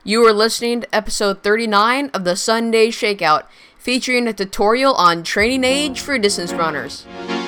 You are listening to episode 39 of the Sunday Shakeout, featuring a tutorial on training age for distance runners.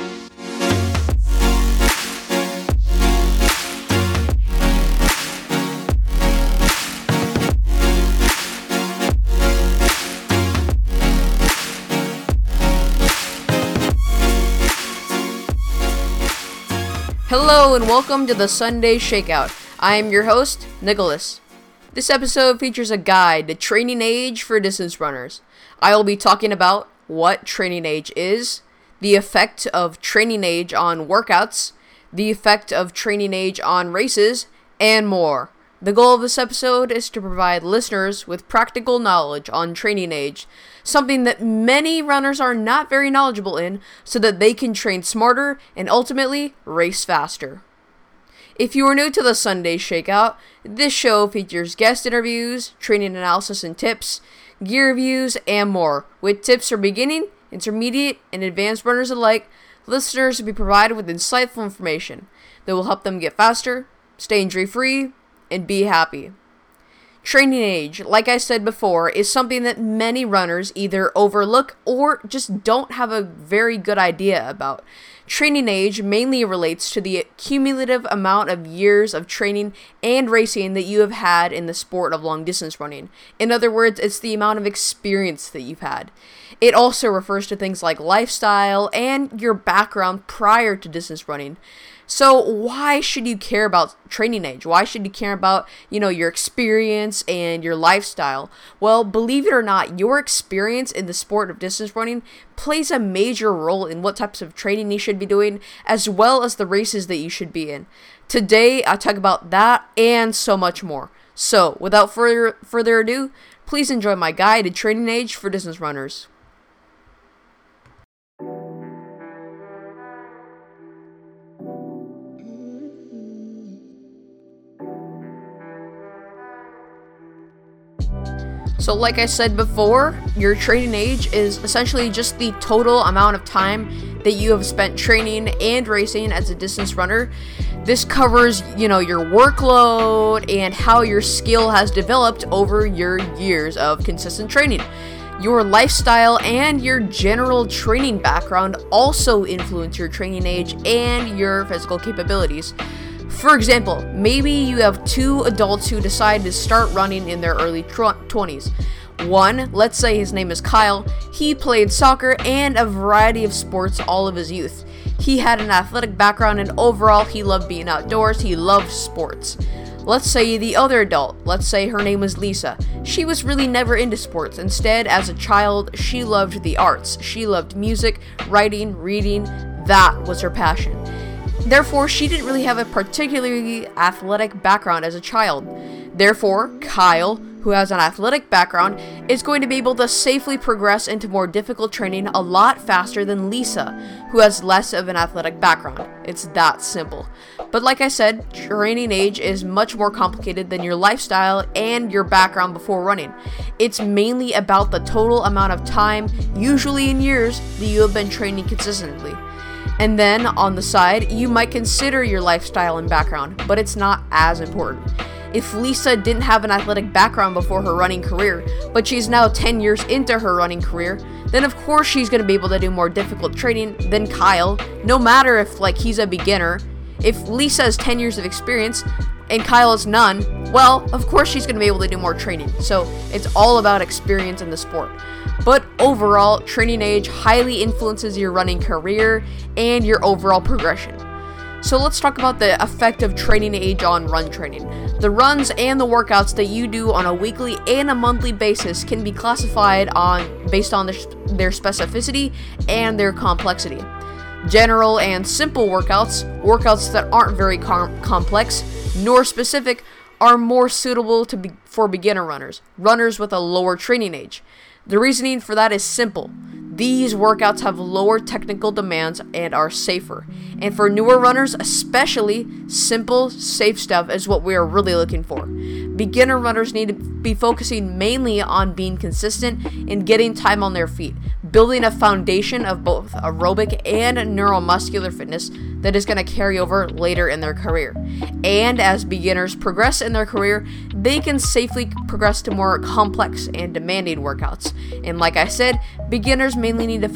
Hello and welcome to the Sunday Shakeout. I am your host, Nicholas. This episode features a guide to training age for distance runners. I will be talking about what training age is, the effect of training age on workouts, the effect of training age on races, and more. The goal of this episode is to provide listeners with practical knowledge on training age, something that many runners are not very knowledgeable in, so that they can train smarter and ultimately race faster. If you are new to the Sunday Shakeout, this show features guest interviews, training analysis and tips, gear reviews, and more. With tips for beginning, intermediate, and advanced runners alike, listeners will be provided with insightful information that will help them get faster, stay injury-free, and be happy. Training age, like I said before, is something that many runners either overlook or just don't have a very good idea about. Training age mainly relates to the cumulative amount of years of training and racing that you have had in the sport of long distance running. In other words, it's the amount of experience that you've had. It also refers to things like lifestyle and your background prior to distance running. So why should you care about training age? Why should you care about, your experience and your lifestyle? Well, believe it or not, your experience in the sport of distance running plays a major role in what types of training you should be doing, as well as the races that you should be in. Today, I'll talk about that and so much more. So, without further ado, please enjoy my guide to training age for distance runners. So like I said before, your training age is essentially just the total amount of time that you have spent training and racing as a distance runner. This covers, your workload and how your skill has developed over your years of consistent training. Your lifestyle and your general training background also influence your training age and your physical capabilities. For example, maybe you have two adults who decide to start running in their early 20s. One, let's say his name is Kyle, he played soccer and a variety of sports all of his youth. He had an athletic background and overall he loved being outdoors, he loved sports. Let's say the other adult, let's say her name was Lisa. She was really never into sports. Instead, as a child, she loved the arts. She loved music, writing, reading. That was her passion. Therefore, she didn't really have a particularly athletic background as a child. Therefore, Kyle, who has an athletic background, is going to be able to safely progress into more difficult training a lot faster than Lisa, who has less of an athletic background. It's that simple. But like I said, training age is much more complicated than your lifestyle and your background before running. It's mainly about the total amount of time, usually in years, that you have been training consistently. And then, on the side, you might consider your lifestyle and background, but it's not as important. If Lisa didn't have an athletic background before her running career, but she's now 10 years into her running career, then of course she's going to be able to do more difficult training than Kyle, no matter if, he's a beginner. If Lisa has 10 years of experience and Kyle has none, well, of course she's going to be able to do more training. So, it's all about experience in the sport. But overall, training age highly influences your running career and your overall progression. So let's talk about the effect of training age on run training. The runs and the workouts that you do on a weekly and a monthly basis can be classified based on their specificity and their complexity. General and simple workouts that aren't very complex nor specific, are more suitable for beginner runners with a lower training age. The reasoning for that is simple. These workouts have lower technical demands and are safer. And for newer runners especially, simple, safe stuff is what we are really looking for. Beginner runners need to be focusing mainly on being consistent and getting time on their feet, building a foundation of both aerobic and neuromuscular fitness that is going to carry over later in their career. And as beginners progress in their career, they can safely progress to more complex and demanding workouts. And like I said, beginners mainly need to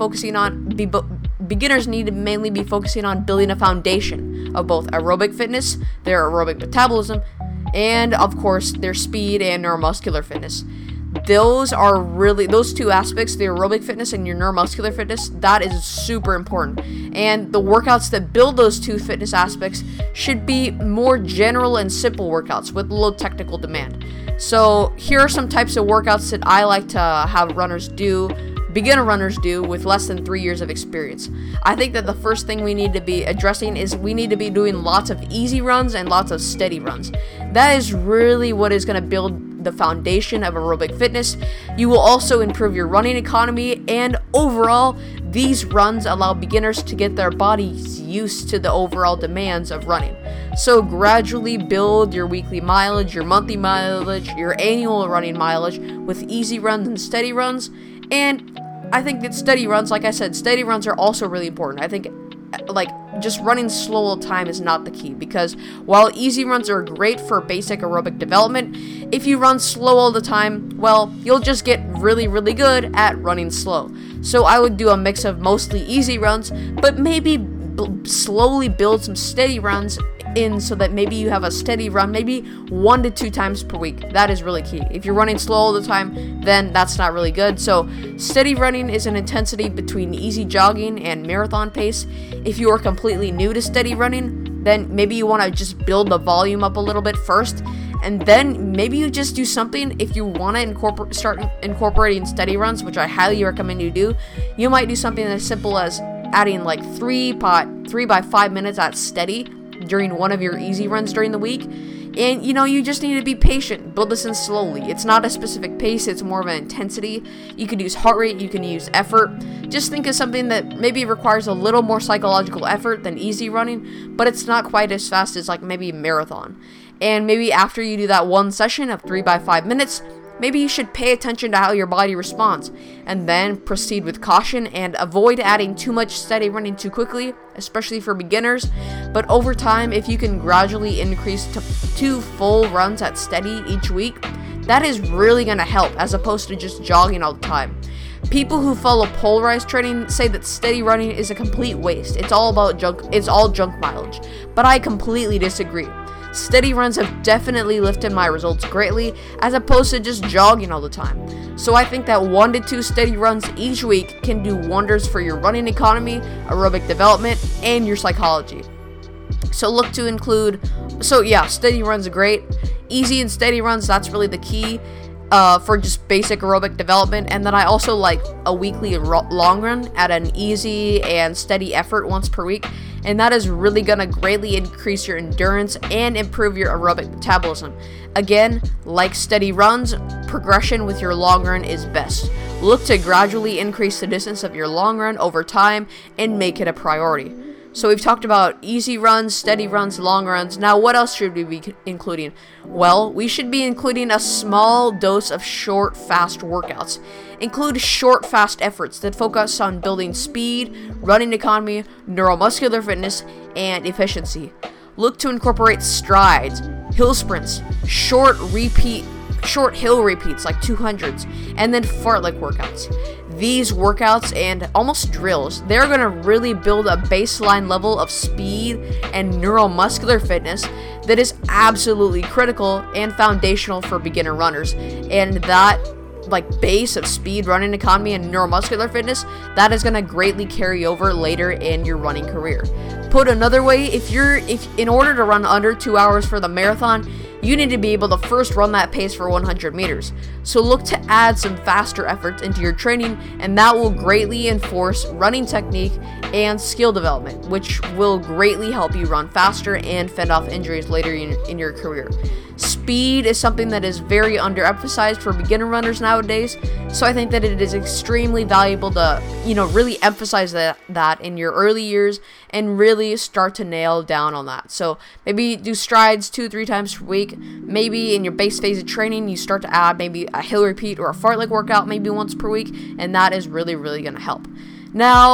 mainly be focusing on building a foundation of both aerobic fitness, their aerobic metabolism, and of course their speed and neuromuscular fitness. Those two aspects, the aerobic fitness and your neuromuscular fitness, that is super important. And the workouts that build those two fitness aspects should be more general and simple workouts with low technical demand. So here are some types of workouts that I like to have beginner runners do with less than 3 years of experience. I think that the first thing we need to be addressing is we need to be doing lots of easy runs and lots of steady runs. That is really what is going to build the foundation of aerobic fitness. You will also improve your running economy, and overall, these runs allow beginners to get their bodies used to the overall demands of running. So gradually build your weekly mileage, your monthly mileage, your annual running mileage with easy runs and steady runs. And I think that steady runs, like I said, steady runs are also really important. I think just running slow all the time is not the key, because while easy runs are great for basic aerobic development, if you run slow all the time, well, you'll just get really, really good at running slow. So I would do a mix of mostly easy runs, but maybe slowly build some steady runs in, so that maybe you have a steady run maybe 1 to 2 times per week. That is really key. If you're running slow all the time, then that's not really good. So steady running is an intensity between easy jogging and marathon pace. If you are completely new to steady running, then maybe you want to just build the volume up a little bit first, and then maybe you just do something. If you want to start incorporating steady runs, which I highly recommend you do, you might do something as simple as adding like 3 by 5 minutes at steady during one of your easy runs during the week. And you just need to be patient. Build this in slowly. It's not a specific pace, it's more of an intensity. You could use heart rate, you can use effort. Just think of something that maybe requires a little more psychological effort than easy running, but it's not quite as fast as like maybe a marathon. And maybe after you do that one session of 3 by 5 minutes, maybe you should pay attention to how your body responds, and then proceed with caution and avoid adding too much steady running too quickly, especially for beginners. But over time, if you can gradually increase to 2 full runs at steady each week, that is really going to help, as opposed to just jogging all the time. People who follow polarized training say that steady running is a complete waste. It's all junk mileage. But I completely disagree. Steady runs have definitely lifted my results greatly, as opposed to just jogging all the time. So I think that 1 to 2 steady runs each week can do wonders for your running economy, aerobic development, and your psychology. So steady runs are great. Easy and steady runs, that's really the key for just basic aerobic development. And then I also like a weekly long run at an easy and steady effort once per week. And that is really going to greatly increase your endurance and improve your aerobic metabolism. Again, like steady runs, progression with your long run is best. Look to gradually increase the distance of your long run over time and make it a priority. So we've talked about easy runs, steady runs, long runs. Now what else should we be including? Well, we should be including a small dose of short, fast workouts. Include short, fast efforts that focus on building speed, running economy, neuromuscular fitness, and efficiency. Look to incorporate strides, hill sprints, short hill repeats like 200s, and then fartlek workouts. These workouts and almost drills, they're going to really build a baseline level of speed and neuromuscular fitness that is absolutely critical and foundational for beginner runners. And that base of speed, running economy, and neuromuscular fitness, that is going to greatly carry over later in your running career. Put another way, if in order to run under 2 hours for the marathon, you need to be able to first run that pace for 100 meters. So look to add some faster efforts into your training, and that will greatly enforce running technique and skill development, which will greatly help you run faster and fend off injuries later in your career. Speed is something that is very underemphasized for beginner runners nowadays, so I think that it is extremely valuable to, really emphasize that in your early years and really start to nail down on that. So maybe do strides 2-3 times per week. Maybe in your base phase of training, you start to add maybe a hill repeat or a fartlek workout maybe once per week, and that is really, really going to help. Now,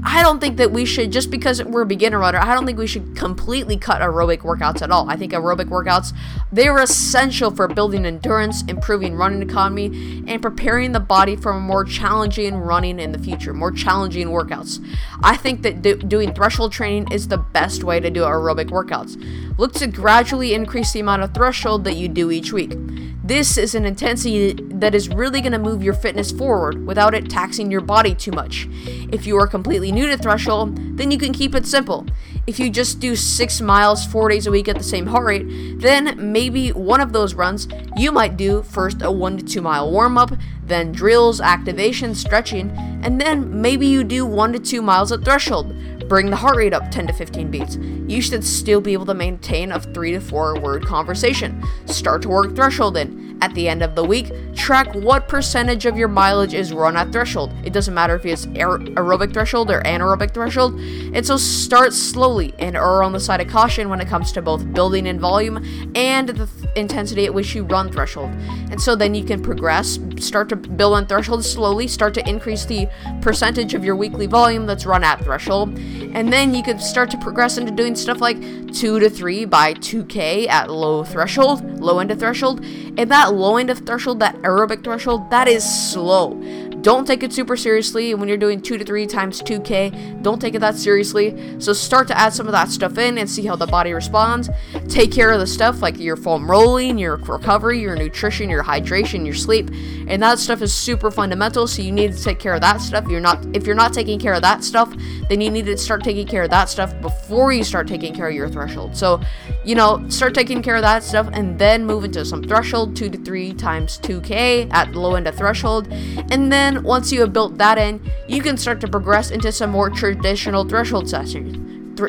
I don't think that we should, just because we're a beginner runner, I don't think we should completely cut aerobic workouts at all. I think aerobic workouts, they're essential for building endurance, improving running economy, and preparing the body for more challenging running in the future, more challenging workouts. I think that doing threshold training is the best way to do aerobic workouts. Look to gradually increase the amount of threshold that you do each week. This is an intensity that is really going to move your fitness forward without it taxing your body too much. If you are completely new to threshold, then you can keep it simple. If you just do 6 miles 4 days a week at the same heart rate, then maybe one of those runs you might do first a 1 to 2 mile warm up, then drills, activation, stretching, and then maybe you do 1 to 2 miles at threshold. Bring the heart rate up 10 to 15 beats. You should still be able to maintain a 3 to 4 word conversation. Start to work threshold in. At the end of the week, track what percentage of your mileage is run at threshold. It doesn't matter if it's aerobic threshold or anaerobic threshold. And so start slowly and err on the side of caution when it comes to both building in volume and the intensity at which you run threshold. And so then you can progress, start to build on threshold slowly, start to increase the percentage of your weekly volume that's run at threshold. And then you could start to progress into doing stuff like 2 to 3 by 2K at low threshold, low end of threshold. And that low end of threshold, that aerobic threshold, that is slow. Don't take it super seriously when you're doing 2 to 3 times 2K. Don't take it that seriously. So start to add some of that stuff in and see how the body responds. Take care of the stuff like your foam rolling, your recovery, your nutrition, your hydration, your sleep. And that stuff is super fundamental, so you need to take care of that stuff. If you're not taking care of that stuff, then you need to start taking care of that stuff before you start taking care of your threshold. So, start taking care of that stuff and then move into some threshold, 2 to 3 times 2K at low end of threshold. And then once you have built that in, you can start to progress into some more traditional threshold sessions.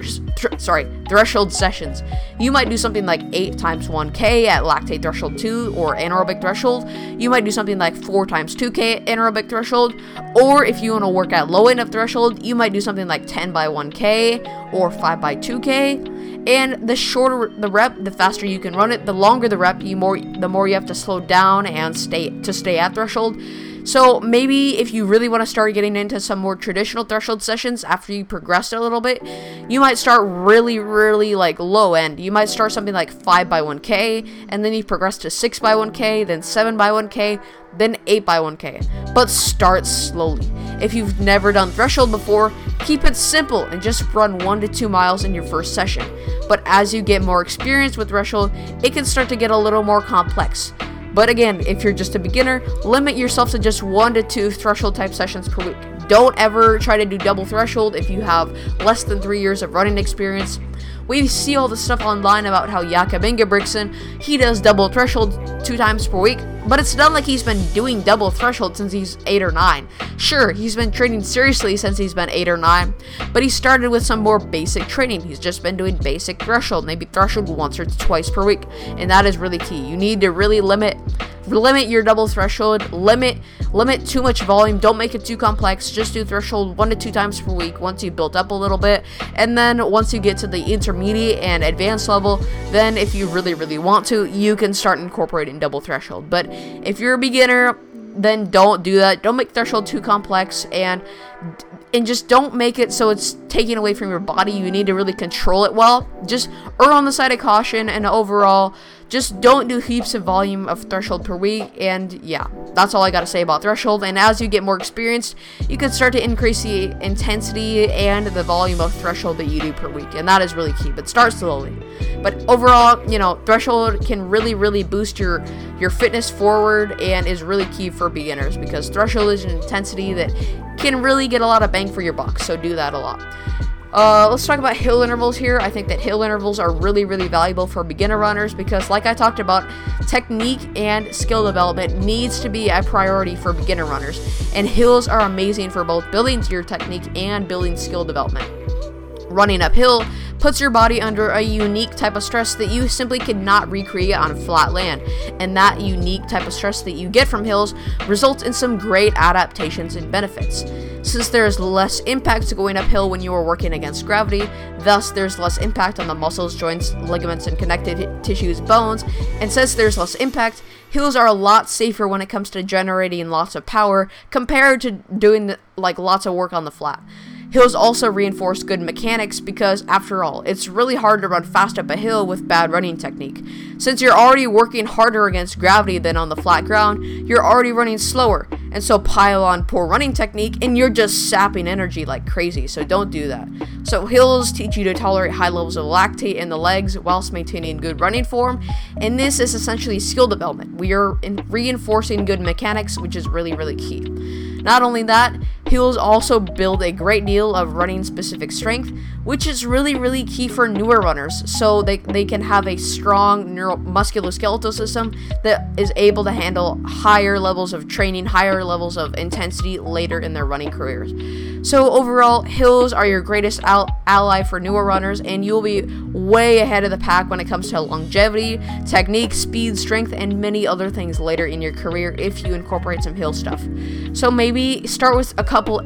Threshold sessions. You might do something like 8 times 1K at lactate threshold 2 or anaerobic threshold. You might do something like 4 times 2K anaerobic threshold. Or if you want to work at low end of threshold, you might do something like 10 by 1K or 5 by 2K. And the shorter the rep, the faster you can run it. The longer the rep, the more you have to slow down and stay at threshold. So maybe if you really want to start getting into some more traditional threshold sessions after you progressed a little bit, you might start really, really like low end. You might start something like 5 by 1K, and then you progress to 6 by 1K, then 7 by 1K, then 8 by 1K. But start slowly. If you've never done threshold before, keep it simple and just run 1 to 2 miles in your first session. But as you get more experience with threshold, it can start to get a little more complex. But again, if you're just a beginner, limit yourself to just 1 to 2 threshold type sessions per week. Don't ever try to do double threshold if you have less than 3 years of running experience. We see all the stuff online about how Jakob Ingebrigtsen, he does double threshold 2 times per week, but it's not like he's been doing double threshold since he's 8 or 9. Sure, he's been training seriously since he's been 8 or 9, but he started with some more basic training. He's just been doing basic threshold, maybe threshold once or twice per week, and that is really key. You need to really limit your double threshold, limit too much volume, don't make it too complex, just do threshold 1 to 2 times per week once you built up a little bit, and then once you get to the intermediate and advanced level, then if you really, really want to, you can start incorporating double threshold. But if you're a beginner, then don't do that. Don't make threshold too complex, and just don't make it so it's taking away from your body. You need to really control it well. Just err on the side of caution, and overall, just don't do heaps of volume of threshold per week. And yeah, that's all I gotta say about threshold. And as you get more experienced, you can start to increase the intensity and the volume of threshold that you do per week, and that is really key. But start slowly. But overall, threshold can really, really boost your fitness forward and is really key for beginners, because threshold is an intensity that can really get a lot of bang for your buck. So do that a lot. Let's talk about hill intervals here. I think that hill intervals are really, really valuable for beginner runners because, like I talked about, technique and skill development needs to be a priority for beginner runners, and hills are amazing for both building your technique and building skill development. Running uphill puts your body under a unique type of stress that you simply cannot recreate on flat land, and that unique type of stress that you get from hills results in some great adaptations and benefits. Since there is less impact to going uphill when you are working against gravity, thus there's less impact on the muscles, joints, ligaments, and connective tissues, bones, and since there's less impact, hills are a lot safer when it comes to generating lots of power compared to doing lots of work on the flat. Hills also reinforce good mechanics because, after all, it's really hard to run fast up a hill with bad running technique. Since you're already working harder against gravity than on the flat ground, you're already running slower, and so pile on poor running technique and you're just sapping energy like crazy, so don't do that. So hills teach you to tolerate high levels of lactate in the legs whilst maintaining good running form, and this is essentially skill development. We are reinforcing good mechanics, which is really, really key. Not only that, hills also build a great deal of running specific strength, which is really, really key for newer runners, so they can have a strong musculoskeletal system that is able to handle higher levels of training, higher levels of intensity later in their running careers. So overall, hills are your greatest ally for newer runners, and you'll be way ahead of the pack when it comes to longevity, technique, speed, strength, and many other things later in your career if you incorporate some hill stuff. So maybe start with a couple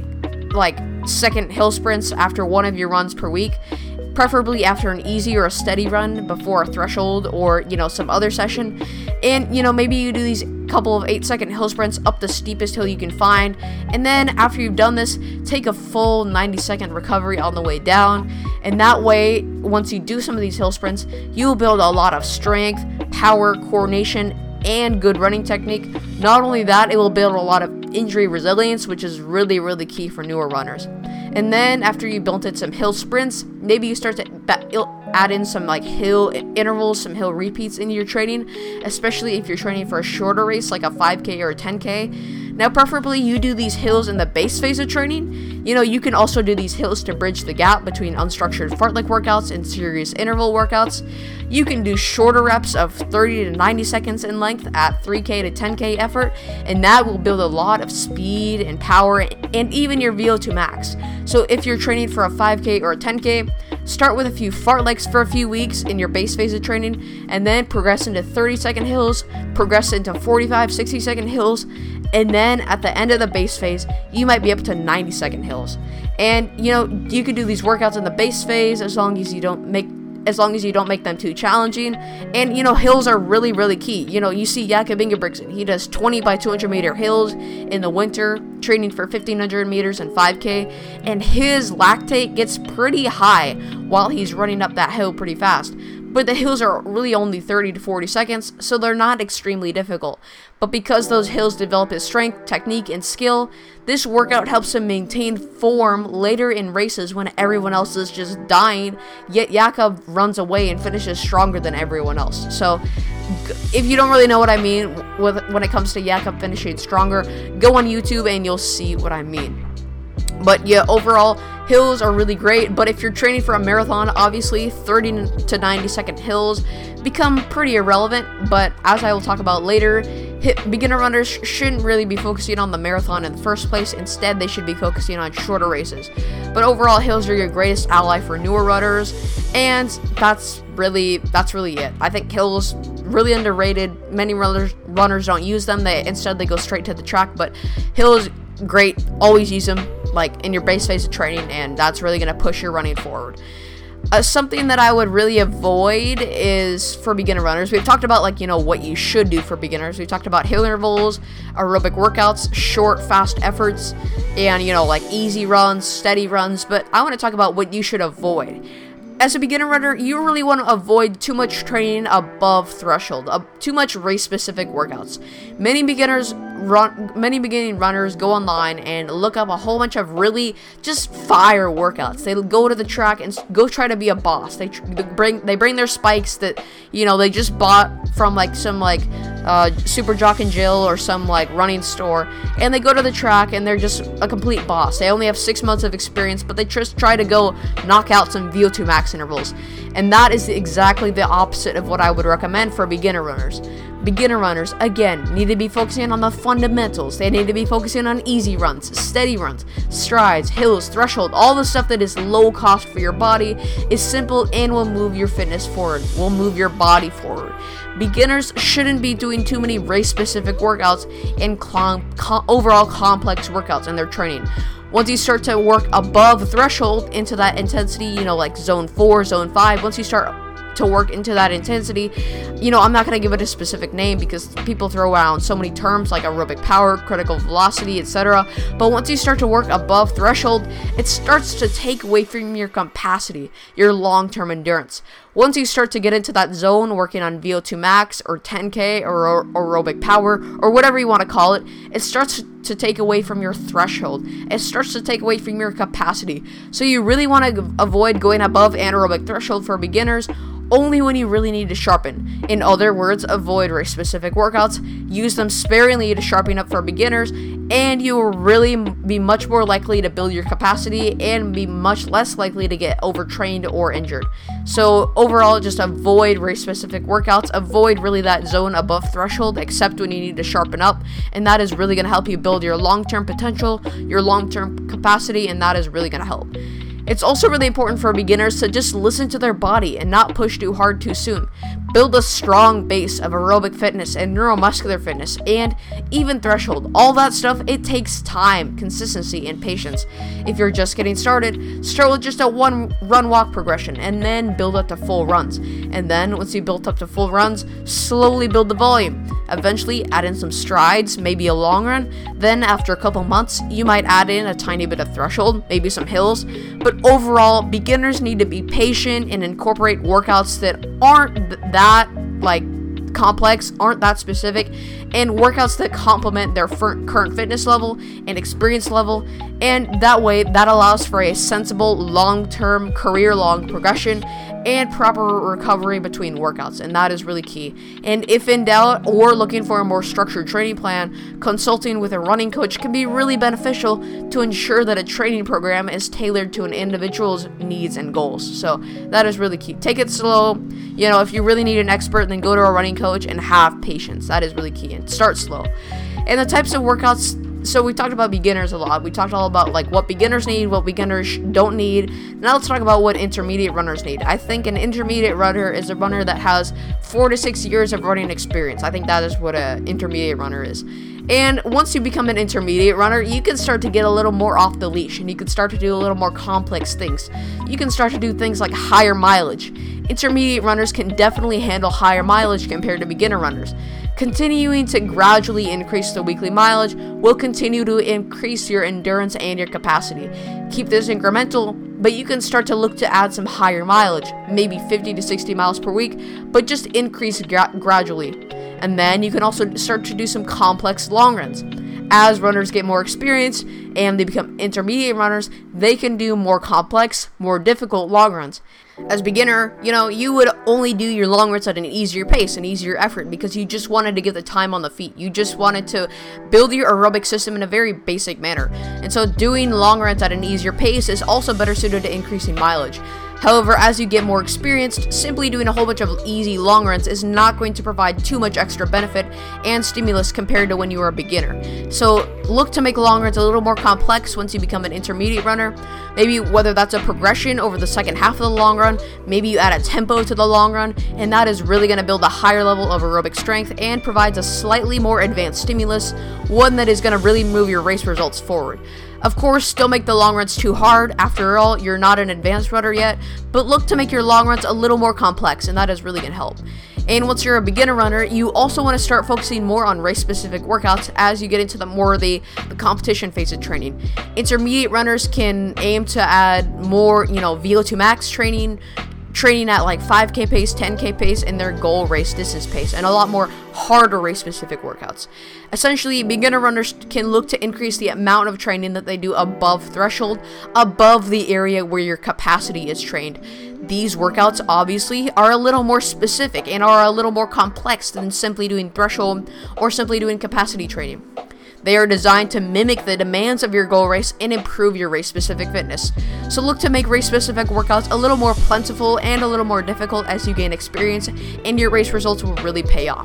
8-second hill sprints after one of your runs per week, preferably after an easy or a steady run before a threshold or, some other session. And, maybe you do these couple of 8-second hill sprints up the steepest hill you can find. And then after you've done this, take a full 90-second recovery on the way down. And that way, once you do some of these hill sprints, you'll build a lot of strength, power, coordination, and good running technique. Not only that, it will build a lot of injury resilience, which is really, really key for newer runners. And then after you built in some hill sprints, maybe you start to add in some hill intervals, some hill repeats into your training, especially if you're training for a shorter race like a 5K or a 10K. Now, preferably you do these hills in the base phase of training. You can also do these hills to bridge the gap between unstructured fartlek workouts and serious interval workouts. You can do shorter reps of 30 to 90 seconds in length at 3K to 10K effort, and that will build a lot of speed and power and even your VO2 max. So if you're training for a 5K or a 10K, start with a few fartleks for a few weeks in your base phase of training, and then progress into 30-second hills, progress into 45, 60-second hills, and then at the end of the base phase, you might be up to 90-second hills. And you can do these workouts in the base phase as long as you don't make them too challenging. And hills are really, really key. You see Jakob Ingebrigtsen, he does 20 by 200 meter hills in the winter, training for 1500 meters and 5K, and his lactate gets pretty high while he's running up that hill pretty fast. But the hills are really only 30 to 40 seconds, so they're not extremely difficult. But because those hills develop his strength, technique, and skill, this workout helps him maintain form later in races when everyone else is just dying, yet Jakob runs away and finishes stronger than everyone else. So if you don't really know what I mean when it comes to Jakob finishing stronger, go on YouTube and you'll see what I mean. But yeah, overall, hills are really great, but if you're training for a marathon, obviously 30 to 90 second hills become pretty irrelevant. But as I will talk about later, beginner runners shouldn't really be focusing on the marathon in the first place. Instead, they should be focusing on shorter races. But overall, hills are your greatest ally for newer runners, and that's really it. I think hills really underrated. Many runners don't use them. Instead they go straight to the track, but hills, great. Always use them in your base phase of training, and that's really going to push your running forward. Something that I would really avoid is for beginner runners. We've talked about what you should do for beginners. We've talked about hill intervals, aerobic workouts, short, fast efforts, and easy runs, steady runs. But I want to talk about what you should avoid. As a beginner runner, you really want to avoid too much training above threshold, too much race-specific workouts. Many beginning runners go online and look up a whole bunch of really just fire workouts. They go to the track and go try to be a boss. They bring their spikes that they just bought from some Super Jock and Jill or some running store, and they go to the track and they're just a complete boss. They only have 6 months of experience, but they just try to go knock out some VO2 max intervals. And that is exactly the opposite of what I would recommend for beginner runners. Beginner runners, again, need to be focusing on the fundamentals. They need to be focusing on easy runs, steady runs, strides, hills, threshold, all the stuff that is low cost for your body, is simple, and will move your fitness forward, will move your body forward. Beginners shouldn't be doing too many race-specific workouts and overall complex workouts in their training. Once you start to work above threshold into that intensity, zone 4, zone 5, once you start to work into that intensity, I'm not going to give it a specific name because people throw around so many terms like aerobic power, critical velocity, etc. But once you start to work above threshold, it starts to take away from your capacity, your long-term endurance. Once you start to get into that zone working on VO2 max or 10K or aerobic power or whatever you want to call it, it starts to take away from your threshold. It starts to take away from your capacity. So you really want to avoid going above anaerobic threshold for beginners only when you really need to sharpen. In other words, avoid race-specific workouts, use them sparingly to sharpen up for beginners, and you will really be much more likely to build your capacity and be much less likely to get overtrained or injured. So overall, just avoid race-specific workouts, avoid really that zone above threshold, except when you need to sharpen up, and that is really going to help you build your long-term potential, your long-term capacity, and that is really going to help. It's also really important for beginners to just listen to their body and not push too hard too soon. Build a strong base of aerobic fitness and neuromuscular fitness and even threshold. All that stuff, it takes time, consistency, and patience. If you're just getting started, start with just a one run-walk progression and then build up to full runs. And then once you built up to full runs, slowly build the volume. Eventually add in some strides, maybe a long run. Then after a couple months, you might add in a tiny bit of threshold, maybe some hills. But overall, beginners need to be patient and incorporate workouts that aren't that complex, aren't that specific, and workouts that complement their current fitness level and experience level, and that way that allows for a sensible long-term career-long progression and proper recovery between workouts, and that is really key. And if in doubt or looking for a more structured training plan, consulting with a running coach can be really beneficial to ensure that a training program is tailored to an individual's needs and goals. So that is really key. Take it slow. If you really need an expert, then go to a running coach and have patience. That is really key. And start slow. And the types of workouts, so we talked about beginners a lot. We talked all about what beginners need, what beginners don't need. Now let's talk about what intermediate runners need. I think an intermediate runner is a runner that has 4 to 6 years of running experience. I think that is what an intermediate runner is. And once you become an intermediate runner, you can start to get a little more off the leash, and you can start to do a little more complex things. You can start to do things like higher mileage. Intermediate runners can definitely handle higher mileage compared to beginner runners. Continuing to gradually increase the weekly mileage will continue to increase your endurance and your capacity. Keep this incremental, but you can start to look to add some higher mileage, maybe 50 to 60 miles per week, but just increase gradually. And then you can also start to do some complex long runs. As runners get more experience and they become intermediate runners, they can do more complex, more difficult long runs. As a beginner, you would only do your long runs at an easier pace, an easier effort, because you just wanted to get the time on the feet. You just wanted to build your aerobic system in a very basic manner. And so doing long runs at an easier pace is also better suited to increasing mileage. However, as you get more experienced, simply doing a whole bunch of easy long runs is not going to provide too much extra benefit and stimulus compared to when you were a beginner. So look to make long runs a little more complex once you become an intermediate runner. Maybe whether that's a progression over the second half of the long run, maybe you add a tempo to the long run, and that is really going to build a higher level of aerobic strength and provides a slightly more advanced stimulus, one that is going to really move your race results forward. Of course, don't make the long runs too hard. After all, you're not an advanced runner yet, but look to make your long runs a little more complex, and that is really going to help. And once you're a beginner runner, you also want to start focusing more on race-specific workouts as you get into the competition phase of training. Intermediate runners can aim to add more, VO2 max training at 5K pace, 10K pace, and their goal race distance pace, and a lot more harder race-specific workouts. Essentially, beginner runners can look to increase the amount of training that they do above threshold, above the area where your capacity is trained. These workouts obviously are a little more specific and are a little more complex than simply doing threshold or simply doing capacity training. They are designed to mimic the demands of your goal race and improve your race-specific fitness. So look to make race-specific workouts a little more plentiful and a little more difficult as you gain experience, and your race results will really pay off.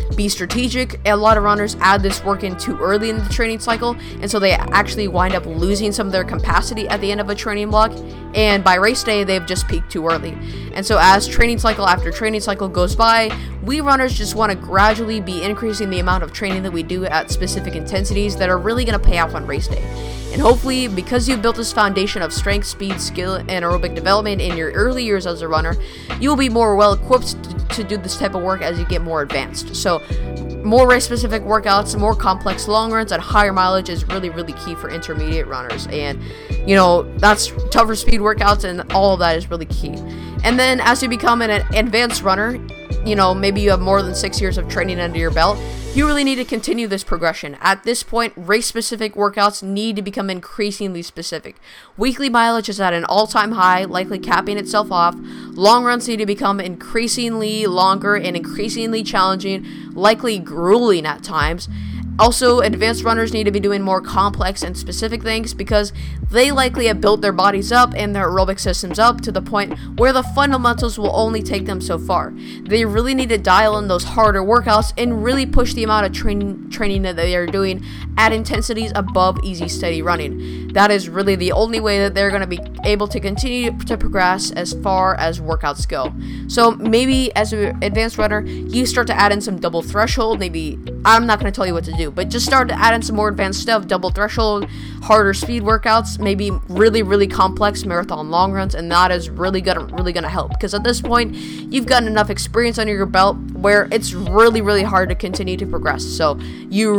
be strategic. A lot of runners add this work in too early in the training cycle, and so they actually wind up losing some of their capacity at the end of a training block, and by race day they've just peaked too early. And so as training cycle after training cycle goes by, we runners just want to gradually be increasing the amount of training that we do at specific intensities that are really going to pay off on race day. And hopefully, because you've built this foundation of strength, speed, skill, and aerobic development in your early years as a runner, you will be more well equipped to do this type of work as you get more advanced. So more race specific workouts, more complex long runs at higher mileage is really, really key for intermediate runners. And that's tougher speed workouts, and all of that is really key. And then as you become an advanced runner, maybe you have more than 6 years of training under your belt, you really need to continue this progression. At this point, race-specific workouts need to become increasingly specific. Weekly mileage is at an all-time high, likely capping itself off. Long runs need to become increasingly longer and increasingly challenging, likely grueling at times. Also, advanced runners need to be doing more complex and specific things because they likely have built their bodies up and their aerobic systems up to the point where the fundamentals will only take them so far. They really need to dial in those harder workouts and really push the amount of training that they are doing at intensities above easy, steady running. That is really the only way that they're going to be able to continue to progress as far as workouts go. So maybe as an advanced runner, you start to add in some double threshold. Maybe, I'm not going to tell you what to do, but just start to add in some more advanced stuff, double threshold, harder speed workouts, maybe really, really complex marathon long runs, and that is really gonna help, because at this point, you've gotten enough experience under your belt where it's really, really hard to continue to progress. So you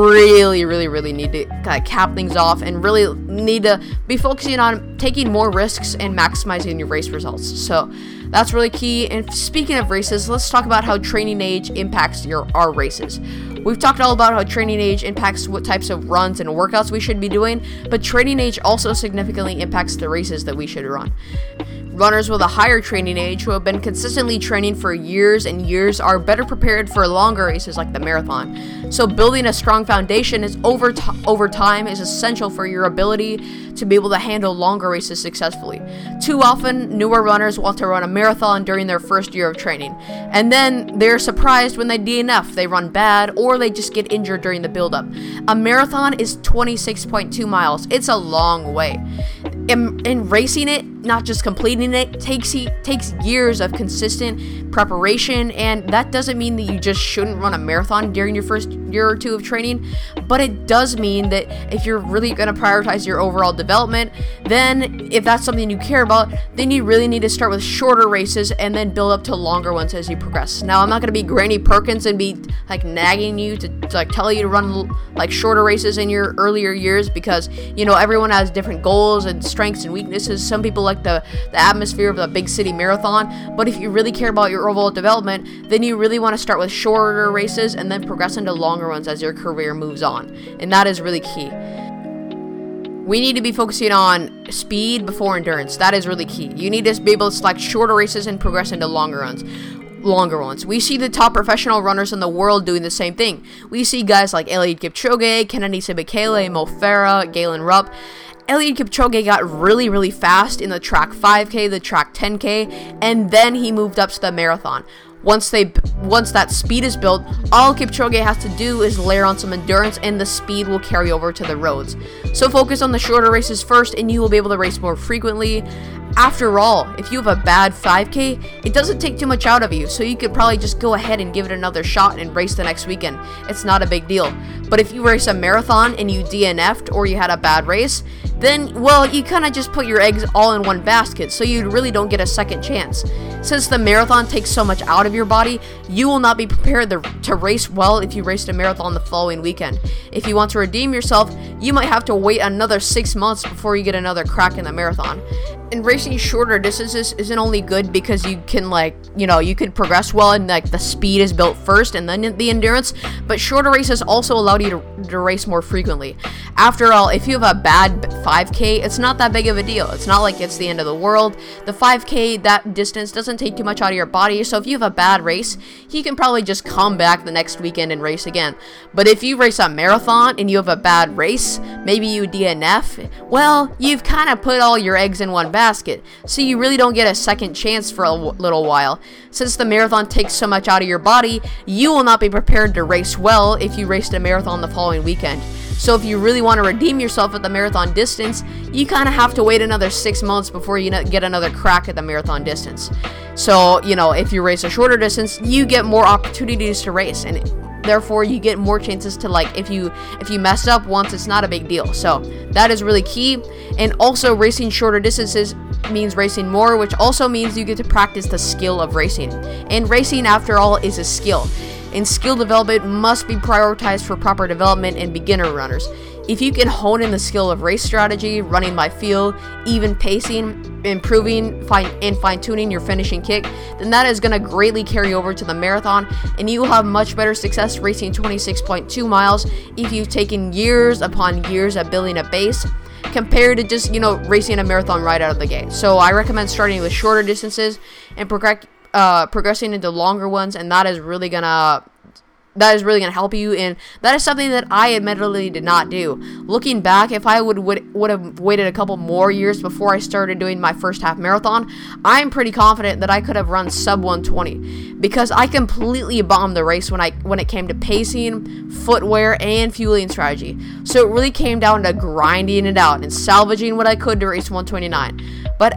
really need to kind of cap things off and really need to be focusing on taking more risks and maximizing your race results. So that's really key. And speaking of races, let's talk about how training age impacts our races. We've talked all about how training age impacts what types of runs and workouts we should be doing, but training age also significantly impacts the races that we should run. Runners with a higher training age who have been consistently training for years and years are better prepared for longer races like the marathon. So building a strong foundation is over time is essential for your ability to be able to handle longer races successfully. Too often, newer runners want to run a marathon during their first year of training, and then they're surprised when they DNF, they run bad, or they just get injured during the build-up. A marathon is 26.2 miles. It's a long way. And racing it, not just completing it, takes years of consistent preparation, and that doesn't mean that you just shouldn't run a marathon during your first year or two of training, but it does mean that if you're really going to prioritize your overall development, then if that's something you care about, then you really need to start with shorter races and then build up to longer ones as you progress. Now, I'm not going to be Granny Perkins and be nagging you to tell you to run shorter races in your earlier years, because everyone has different goals and strengths and weaknesses. Some people like the atmosphere of the big city marathon, but if you really care about your overall development, then you really want to start with shorter races and then progress into longer ones as your career moves on, and that is really key. We need to be focusing on speed before endurance. That is really key. You need to be able to select shorter races and progress into longer ones. We see the top professional runners in the world doing the same thing. We see guys like Eliud Kipchoge, Kenenisa Bekele, Mo Farah, Galen Rupp. Eliud Kipchoge got really, really fast in the track 5K, the track 10K, and then he moved up to the marathon. Once that speed is built, all Kipchoge has to do is layer on some endurance, and the speed will carry over to the roads. So focus on the shorter races first, and you will be able to race more frequently. After all, if you have a bad 5K, it doesn't take too much out of you, so you could probably just go ahead and give it another shot and race the next weekend. It's not a big deal. But if you race a marathon and you DNF'd or you had a bad race, then, well, you kind of just put your eggs all in one basket, so you really don't get a second chance. Since the marathon takes so much out of your body, you will not be prepared to race well if you raced a marathon the following weekend. If you want to redeem yourself, you might have to wait another 6 months before you get another crack in the marathon. And racing shorter distances isn't only good because you can you could progress well and the speed is built first and then the endurance, but shorter races also allow you to race more frequently. After all, if you have a bad 5K, it's not that big of a deal. It's not like it's the end of the world. The 5K, that distance doesn't take too much out of your body, so if you have a bad race, you can probably just come back the next weekend and race again. But if you race a marathon and you have a bad race, maybe you DNF, well, you've kind of put all your eggs in one basket, so you really don't get a second chance for a little while. Since the marathon takes so much out of your body, you will not be prepared to race well if you raced a marathon the following weekend. So if you really want to redeem yourself at the marathon distance, you kind of have to wait another 6 months before you get another crack at the marathon distance. So, if you race a shorter distance, you get more opportunities to race, and therefore you get more chances to, if you messed up once, it's not a big deal. So that is really key. And also, racing shorter distances means racing more, which also means you get to practice the skill of racing. And racing, after all, is a skill. And skill development must be prioritized for proper development in beginner runners. If you can hone in the skill of race strategy, running by feel, even pacing, improving and fine-tuning your finishing kick, then that is going to greatly carry over to the marathon, and you will have much better success racing 26.2 miles if you've taken years upon years of building a base, compared to just, racing a marathon right out of the gate. So I recommend starting with shorter distances and progressing into longer ones, and that is really gonna help you, and that is something that I admittedly did not do. Looking back, if I would have waited a couple more years before I started doing my first half marathon, I'm pretty confident that I could have run sub 120, because I completely bombed the race when it came to pacing, footwear, and fueling strategy. So it really came down to grinding it out and salvaging what I could to race 129. But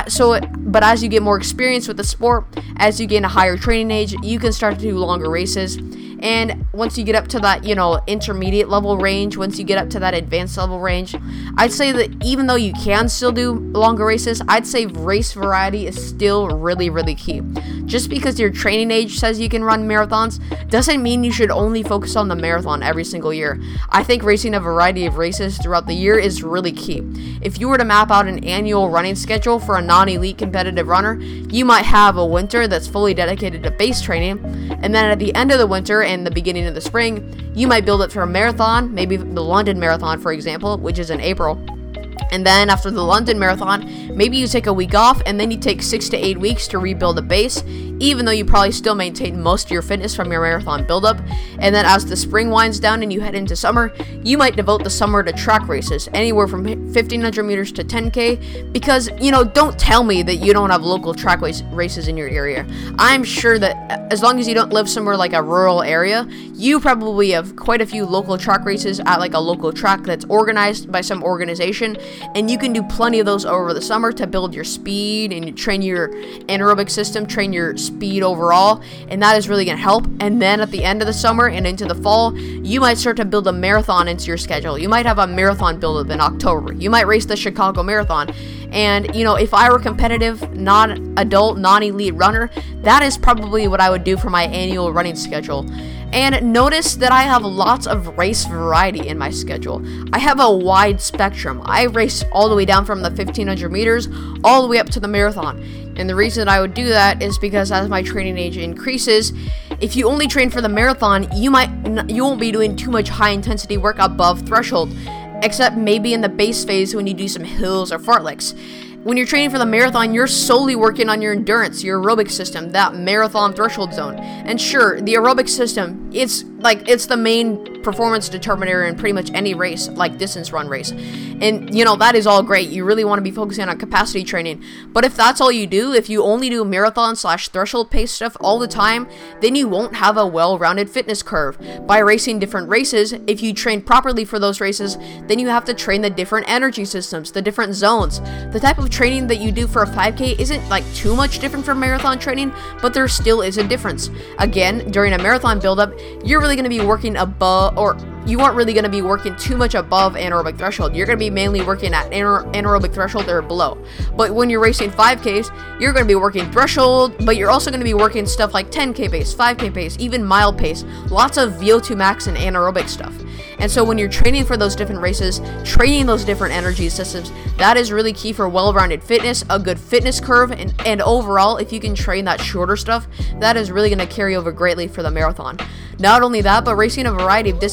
as you get more experience with the sport, as you gain a higher training age, you can start to do longer races. And once you get up to that, intermediate level range, once you get up to that advanced level range, I'd say that even though you can still do longer races, I'd say race variety is still really, really key. Just because your training age says you can run marathons doesn't mean you should only focus on the marathon every single year. I think racing a variety of races throughout the year is really key. If you were to map out an annual running schedule for a non-elite competitive runner, you might have a winter that's fully dedicated to base training, and then at the end of the winter and the beginning of the spring, you might build it for a marathon, maybe the London Marathon, for example, which is in April. And then after the London Marathon, maybe you take a week off, and then you take 6 to 8 weeks to rebuild a base, even though you probably still maintain most of your fitness from your marathon buildup. And then as the spring winds down and you head into summer, you might devote the summer to track races, anywhere from 1,500 meters to 10K, because, don't tell me that you don't have local track races in your area. I'm sure that as long as you don't live somewhere like a rural area, you probably have quite a few local track races at a local track that's organized by some organization, and you can do plenty of those over the summer to build your speed and train your anaerobic system, train your speed overall, and that is really going to help. And then at the end of the summer and into the fall, you might start to build a marathon into your schedule. You might have a marathon build-up in October. You might race the Chicago Marathon. And, if I were a competitive, non-adult, non-elite runner, that is probably what I would do for my annual running schedule. And notice that I have lots of race variety in my schedule. I have a wide spectrum. I race all the way down from the 1,500 meters all the way up to the marathon. And the reason I would do that is because as my training age increases, if you only train for the marathon, you won't be doing too much high intensity work above threshold, except maybe in the base phase when you do some hills or fartleks. When you're training for the marathon, you're solely working on your endurance, your aerobic system, that marathon threshold zone. And sure, the aerobic system, it's the main performance determiner in pretty much any race, like distance run race. And, that is all great. You really want to be focusing on capacity training. But if that's all you do, if you only do marathon/threshold pace stuff all the time, then you won't have a well-rounded fitness curve. By racing different races, if you train properly for those races, then you have to train the different energy systems, the different zones. The type of training that you do for a 5K isn't too much different from marathon training, but there still is a difference. Again, during a marathon buildup, you're really going to be working above, or you aren't really going to be working too much above anaerobic threshold. You're going to be mainly working at anaerobic threshold or below. But when you're racing 5Ks, you're going to be working threshold, but you're also going to be working stuff like 10K pace, 5K pace, even mile pace, lots of VO2 max and anaerobic stuff. And so when you're training for those different races, training those different energy systems, that is really key for well-rounded fitness, a good fitness curve, and overall, if you can train that shorter stuff, that is really going to carry over greatly for the marathon. Not only that, but racing a variety of distances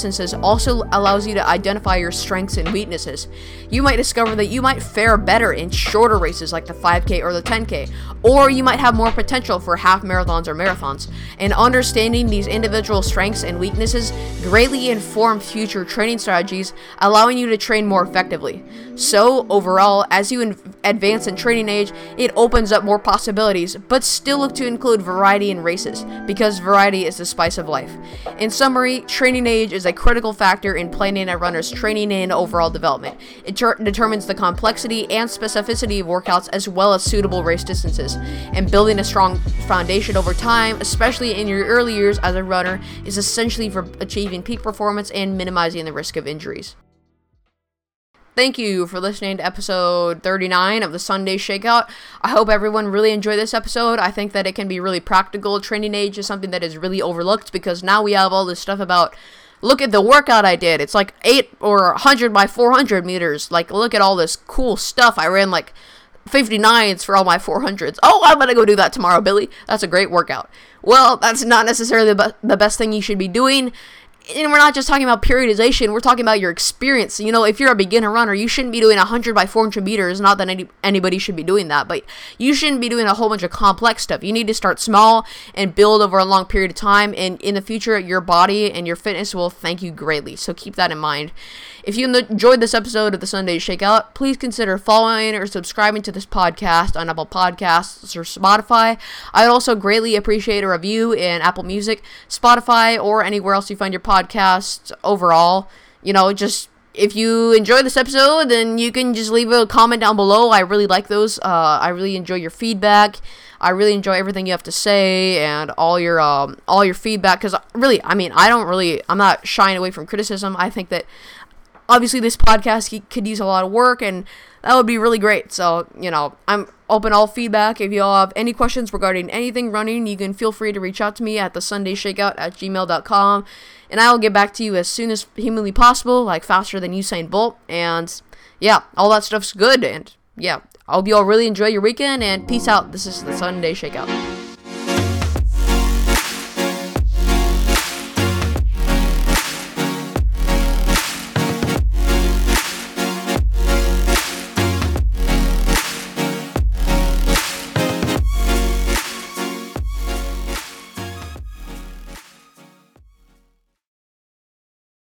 also allows you to identify your strengths and weaknesses. You might discover that you might fare better in shorter races like the 5K or the 10K, or you might have more potential for half marathons or marathons. And understanding these individual strengths and weaknesses greatly inform future training strategies, allowing you to train more effectively. So, overall, as you advance in training age, it opens up more possibilities, but still look to include variety in races, because variety is the spice of life. In summary, training age is a critical factor in planning a runner's training and overall development. It determines the complexity and specificity of workouts as well as suitable race distances, and building a strong foundation over time, especially in your early years as a runner, is essentially for achieving peak performance and minimizing the risk of injuries. Thank you for listening to episode 39 of the Sunday Shakeout. I hope everyone really enjoyed this episode. I think that it can be really practical. Training age is something that is really overlooked because now we have all this stuff about, look at the workout I did. It's like 8 or 100 by 400 meters. Like, look at all this cool stuff. I ran like 59s for all my 400s. Oh, I'm going to go do that tomorrow, Billy. That's a great workout. Well, that's not necessarily the best thing you should be doing. And we're not just talking about periodization, we're talking about your experience. You know, if you're a beginner runner, you shouldn't be doing 100 by 400 meters. Not that anybody should be doing that, but you shouldn't be doing a whole bunch of complex stuff. You need to start small and build over a long period of time, and in the future, your body and your fitness will thank you greatly. So keep that in mind. If you enjoyed this episode of the Sunday Shakeout, please consider following or subscribing to this podcast on Apple Podcasts or Spotify. I'd also greatly appreciate a review in Apple Music, Spotify, or anywhere else you find your podcast overall. You know, just if you enjoyed this episode, then you can just leave a comment down below. I really like those. I really enjoy your feedback. I really enjoy everything you have to say and all your feedback, because really, I mean, I'm not shying away from criticism. I think that obviously this podcast could use a lot of work, and that would be really great. So, you know, I'm open to all feedback. If you all have any questions regarding anything running, you can feel free to reach out to me at thesundayshakeout@gmail.com, and I will get back to you as soon as humanly possible, like faster than Usain Bolt. And yeah, all that stuff's good. And yeah, I hope you all really enjoy your weekend, and peace out. This is the Sunday Shakeout.